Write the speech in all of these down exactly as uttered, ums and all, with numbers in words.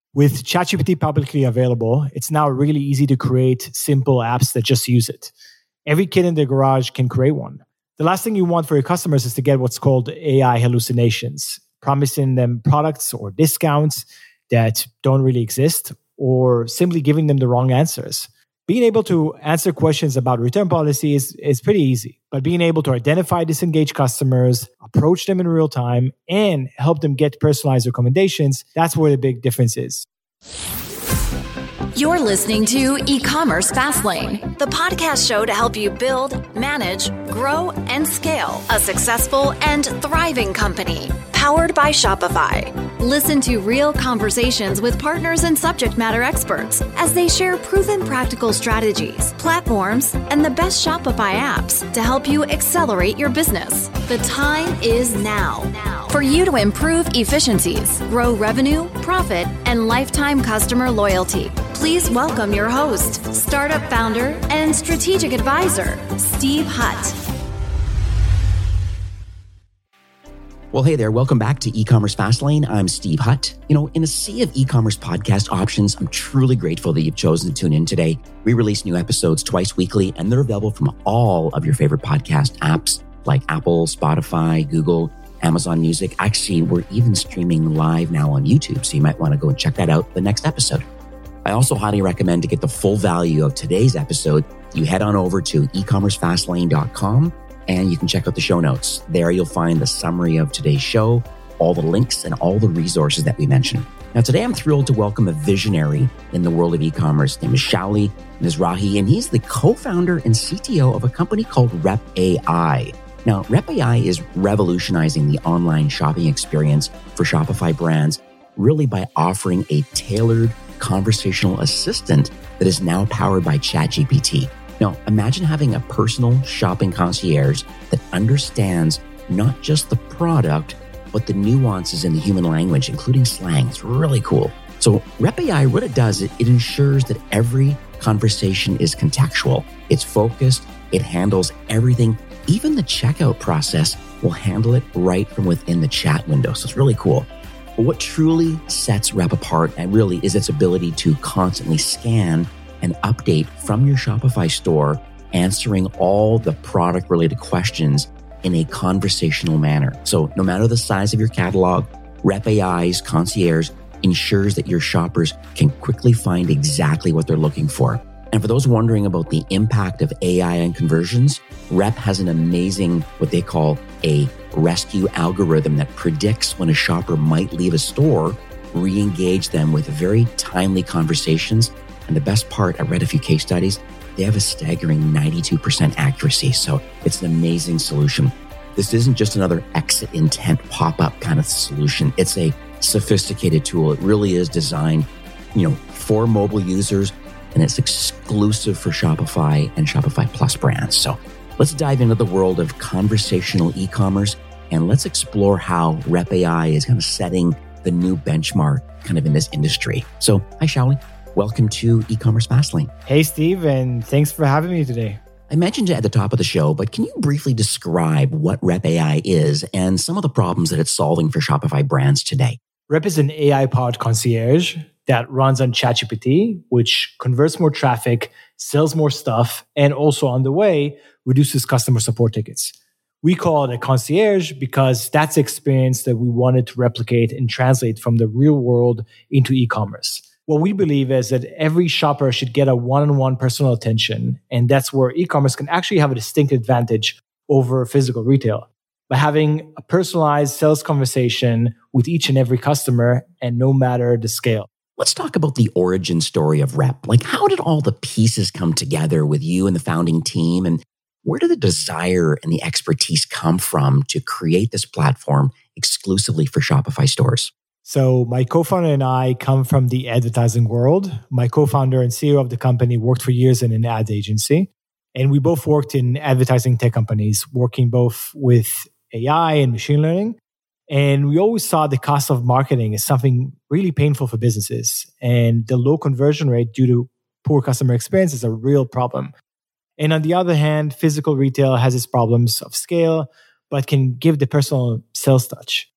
With ChatGPT publicly available, it's now really easy to create simple apps that just use it. Every kid in their garage can create one. The last thing you want for your customers is to get what's called A I hallucinations, promising them products or discounts that don't really exist, or simply giving them the wrong answers. Being able to answer questions about return policies is pretty easy, but being able to identify disengaged customers, approach them in real time, and help them get personalized recommendations, that's where the big difference is. You're listening to E-commerce Fastlane, the podcast show to help you build, manage, grow, and scale a successful and thriving company, powered by Shopify. Listen to real conversations with partners and subject matter experts as they share proven practical strategies, platforms, and the best Shopify apps to help you accelerate your business. The time is now for you to improve efficiencies, grow revenue, profit, and lifetime customer loyalty. Please welcome your host, startup founder, and strategic advisor, Steve Hutt. Well, hey there. Welcome back to E-commerce Fastlane. I'm Steve Hutt. You know, in a sea of e-commerce podcast options, I'm truly grateful that you've chosen to tune in today. We release new episodes twice weekly, and they're available from all of your favorite podcast apps like Apple, Spotify, Google, Amazon Music. Actually, we're even streaming live now on YouTube, so you might want to go and check that out the next episode. I also highly recommend to get the full value of today's episode, you head on over to e commerce fastlane dot com and you can check out the show notes. There you'll find the summary of today's show, all the links and all the resources that we mentioned. Now today I'm thrilled to welcome a visionary in the world of e-commerce. His name is Shauli Mizrahi, and he's the co-founder and C T O of a company called Rep A I. Now Rep A I is revolutionizing the online shopping experience for Shopify brands, really by offering a tailored conversational assistant that is now powered by ChatGPT. Now, imagine having a personal shopping concierge that understands not just the product, but the nuances in the human language, including slang. It's really cool. So Rep A I, what it does, it, it ensures that every conversation is contextual. It's focused. It handles everything. Even the checkout process will handle it right from within the chat window. So it's really cool. But what truly sets Rep apart and really is its ability to constantly scan and update from your Shopify store, answering all the product-related questions in a conversational manner. So no matter the size of your catalog, Rep A I's concierge ensures that your shoppers can quickly find exactly what they're looking for. And for those wondering about the impact of A I on conversions, Rep has an amazing, what they call a rescue algorithm that predicts when a shopper might leave a store, re-engage them with very timely conversations. And the best part, I read a few case studies, they have a staggering ninety-two percent accuracy. So it's an amazing solution. This isn't just another exit intent pop-up kind of solution. It's a sophisticated tool. It really is designed, you know, for mobile users, and it's exclusive for Shopify and Shopify Plus brands. So let's dive into the world of conversational e-commerce, and let's explore how Rep A I is kind of setting the new benchmark kind of in this industry. So hi, Shauli. Welcome to E-commerce Fastlane. Hey, Steve, and thanks for having me today. I mentioned it at the top of the show, but can you briefly describe what Rep A I is and some of the problems that it's solving for Shopify brands today? Rep is an A I-powered concierge that runs on ChatGPT, which converts more traffic, sells more stuff, and also on the way, reduces customer support tickets. We call it a concierge because that's the experience that we wanted to replicate and translate from the real world into e-commerce. What we believe is that every shopper should get a one-on-one personal attention, and that's where e-commerce can actually have a distinct advantage over physical retail. By having a personalized sales conversation with each and every customer, and no matter the scale. Let's talk about the origin story of Rep. Like, how did all the pieces come together with you and the founding team? And where did the desire and the expertise come from to create this platform exclusively for Shopify stores? So my co-founder and I come from the advertising world. My co-founder and C E O of the company worked for years in an ad agency. And we both worked in advertising tech companies, working both with A I and machine learning. And we always saw the cost of marketing as something really painful for businesses. And the low conversion rate due to poor customer experience is a real problem. And on the other hand, physical retail has its problems of scale, but can give the personal sales touch.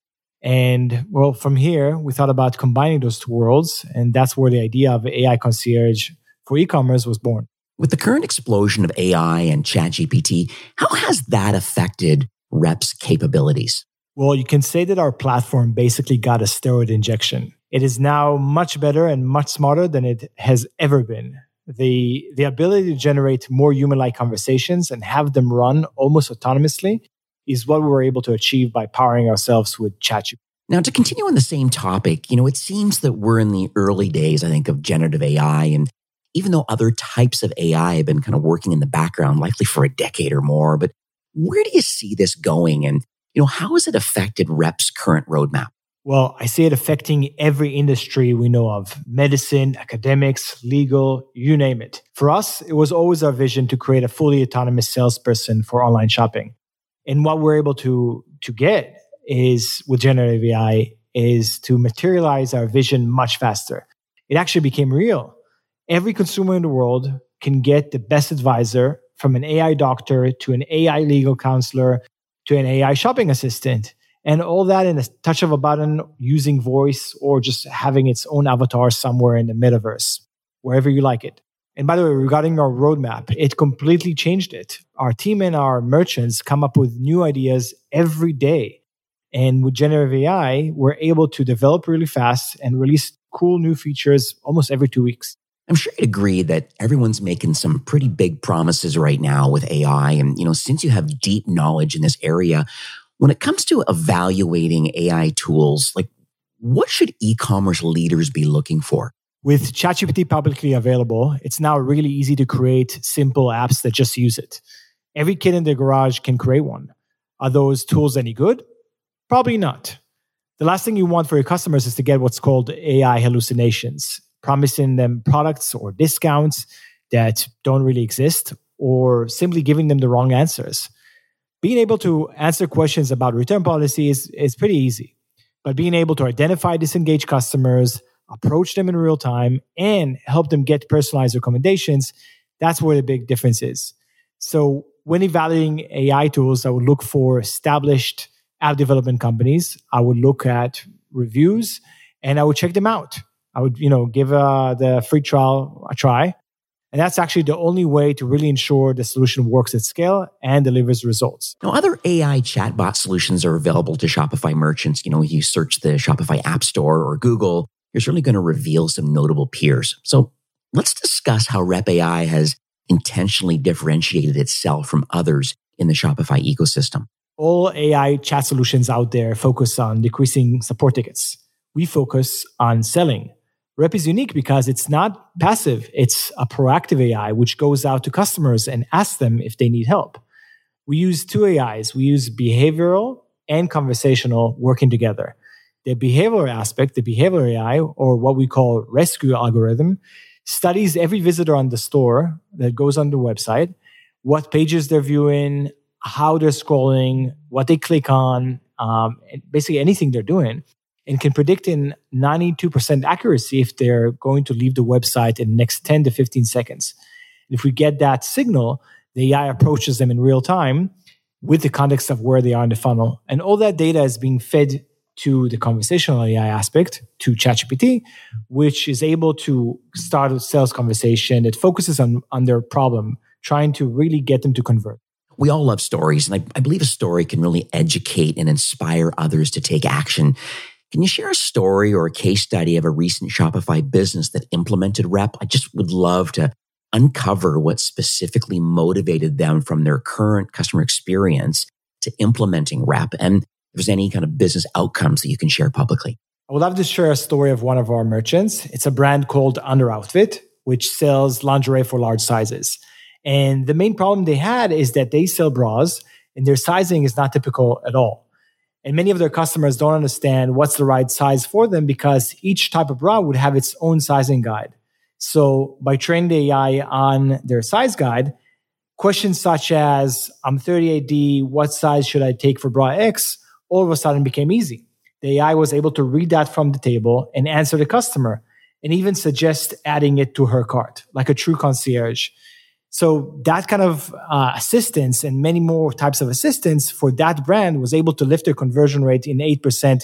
And well, from here, we thought about combining those two worlds. And that's where the idea of A I concierge for e-commerce was born. With the current explosion of A I and ChatGPT, how has that affected Rep's capabilities? Well, you can say that our platform basically got a steroid injection. It is now much better and much smarter than it has ever been. The, the ability to generate more human-like conversations and have them run almost autonomously is what we were able to achieve by powering ourselves with ChatGPT. Now, to continue on the same topic, you know, it seems that we're in the early days, I think, of generative A I. And even though other types of A I have been kind of working in the background, likely for a decade or more, but where do you see this going? And, you know, how has it affected Rep's current roadmap? Well, I see it affecting every industry we know of: medicine, academics, legal, you name it. For us, it was always our vision to create a fully autonomous salesperson for online shopping. And what we're able to, to get is, with generative A I, is to materialize our vision much faster. It actually became real. Every consumer in the world can get the best advisor, from an A I doctor to an A I legal counselor to an A I shopping assistant. And all that in a touch of a button, using voice or just having its own avatar somewhere in the metaverse, wherever you like it. And by the way, regarding our roadmap, it completely changed it. Our team and our merchants come up with new ideas every day. And with generative A I, we're able to develop really fast and release cool new features almost every two weeks. I'm sure you'd agree that everyone's making some pretty big promises right now with A I. And, you know, since you have deep knowledge in this area, when it comes to evaluating A I tools, like what should e-commerce leaders be looking for? With ChatGPT publicly available, it's now really easy to create simple apps that just use it. Every kid in their garage can create one. Are those tools any good? Probably not. The last thing you want for your customers is to get what's called A I hallucinations, promising them products or discounts that don't really exist, or simply giving them the wrong answers. Being able to answer questions about return policies is pretty easy, but being able to identify disengaged customers, approach them in real time, and help them get personalized recommendations, that's where the big difference is. So when evaluating A I tools, I would look for established app development companies. I would look at reviews and I would check them out. I would, you know, give uh, the free trial a try. And that's actually the only way to really ensure the solution works at scale and delivers results. Now, other A I chatbot solutions are available to Shopify merchants. You know, you search the Shopify App Store or Google, you're certainly going to reveal some notable peers. So let's discuss how Rep A I has intentionally differentiated itself from others in the Shopify ecosystem. All A I chat solutions out there focus on decreasing support tickets. We focus on selling. Rep is unique because it's not passive. It's a proactive A I, which goes out to customers and asks them if they need help. We use two A Is. We use behavioral and conversational working together. The behavioral aspect, the behavioral A I, or what we call rescue algorithm, studies every visitor on the store that goes on the website, what pages they're viewing, how they're scrolling, what they click on, um, and basically anything they're doing, and can predict in ninety-two percent accuracy if they're going to leave the website in the next ten to fifteen seconds. And if we get that signal, the A I approaches them in real time with the context of where they are in the funnel. And all that data is being fed to the conversational A I aspect, to ChatGPT, which is able to start a sales conversation that focuses on, on their problem, trying to really get them to convert. We all love stories, and I, I believe a story can really educate and inspire others to take action. Can you share a story or a case study of a recent Shopify business that implemented Rep? I just would love to uncover what specifically motivated them from their current customer experience to implementing Rep, and if there's any kind of business outcomes that you can share publicly. I would love to share a story of one of our merchants. It's a brand called Under Outfit, which sells lingerie for large sizes. And the main problem they had is that they sell bras and their sizing is not typical at all. And many of their customers don't understand what's the right size for them because each type of bra would have its own sizing guide. So by training the A I on their size guide, questions such as, I'm thirty-eight D, what size should I take for bra X, all of a sudden became easy. The A I was able to read that from the table and answer the customer and even suggest adding it to her cart, like a true concierge. So that kind of uh, assistance and many more types of assistance for that brand was able to lift their conversion rate in eight percent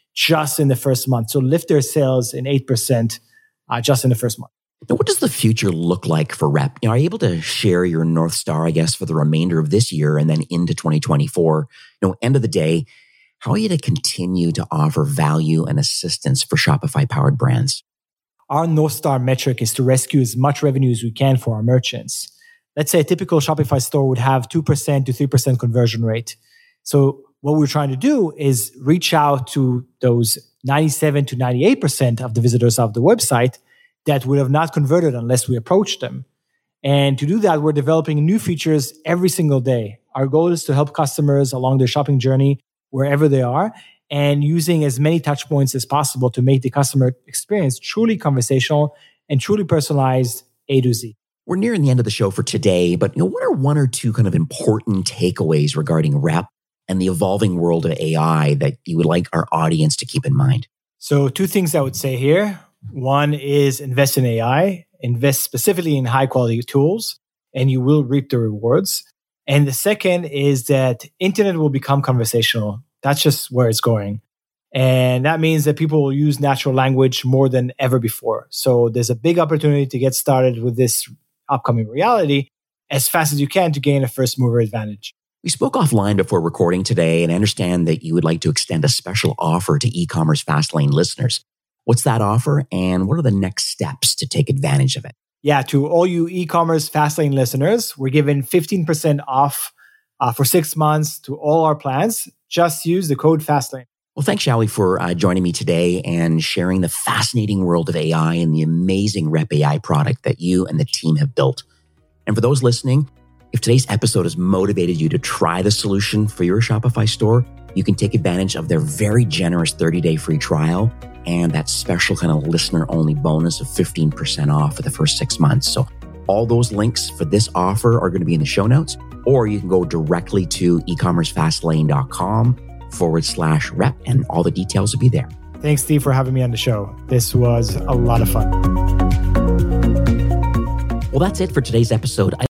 just in the first month. So lift their sales in eight percent uh, just in the first month. Now, what does the future look like for Rep? You know, are you able to share your North Star, I guess, for the remainder of this year and then into twenty twenty-four? You know, end of the day, how are you to continue to offer value and assistance for Shopify-powered brands? Our North Star metric is to rescue as much revenue as we can for our merchants. Let's say a typical Shopify store would have two percent to three percent conversion rate. So what we're trying to do is reach out to those ninety-seven to ninety-eight percent of the visitors of the website that would have not converted unless we approached them. And to do that, we're developing new features every single day. Our goal is to help customers along their shopping journey wherever they are and using as many touch points as possible to make the customer experience truly conversational and truly personalized A to Z. We're nearing the end of the show for today, but you know, what are one or two kind of important takeaways regarding Rep and the evolving world of A I that you would like our audience to keep in mind? So two things I would say here. One is invest in A I, invest specifically in high quality tools, and you will reap the rewards. And the second is that internet will become conversational. That's just where it's going. And that means that people will use natural language more than ever before. So there's a big opportunity to get started with this upcoming reality as fast as you can to gain a first mover advantage. We spoke offline before recording today, and I understand that you would like to extend a special offer to e-commerce Fastlane listeners. What's that offer, and what are the next steps to take advantage of it? Yeah, to all you e-commerce Fastlane listeners, we're giving fifteen percent off uh, for six months to all our plans. Just use the code Fastlane. Well, thanks, Shaoli, for uh, joining me today and sharing the fascinating world of A I and the amazing Rep A I product that you and the team have built. And for those listening, if today's episode has motivated you to try the solution for your Shopify store, you can take advantage of their very generous thirty-day free trial and that special kind of listener-only bonus of fifteen percent off for the first six months. So all those links for this offer are going to be in the show notes, or you can go directly to ecommercefastlane.com forward slash rep, and all the details will be there. Thanks, Steve, for having me on the show. This was a lot of fun. Well, that's it for today's episode.